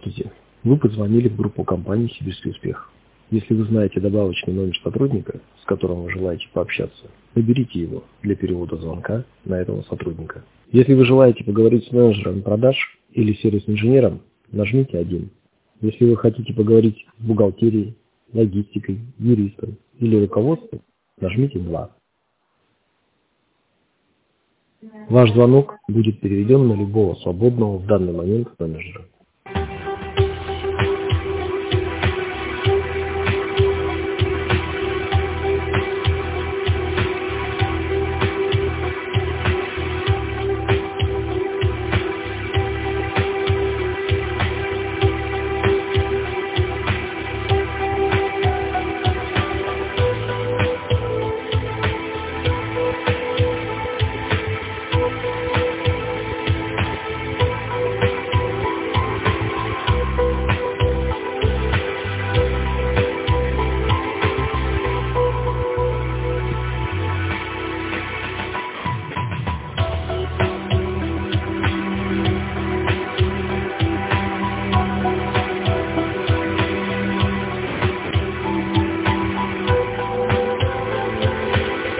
Здравствуйте. Вы позвонили в группу компании «Сибирский успех». Если вы знаете добавочный номер сотрудника, с которым вы желаете пообщаться, наберите его для перевода звонка на этого сотрудника. Если вы желаете поговорить с менеджером продаж или сервис-инженером, нажмите 1. Если вы хотите поговорить с бухгалтерией, логистикой, юристом или руководством, нажмите 2. Ваш звонок будет переведен на любого свободного в данный момент менеджера.